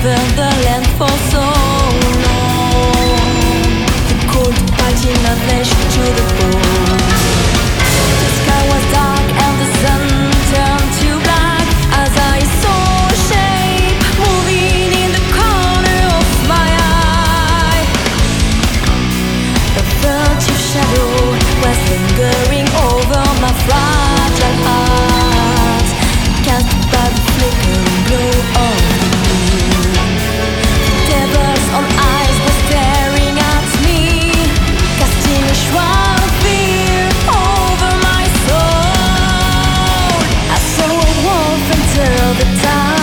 over the land for so long. The cold biting my flesh to the bone. The sky was dark and the sun turned to black as I saw a shape moving in the corner of my eye. A furtive shadow was lingering over my fragile heart, cast by the flickering glow of the moon. The devil's own eyes were staring at me, casting a shroud of fear over my soul. I saw a wolf enter the town.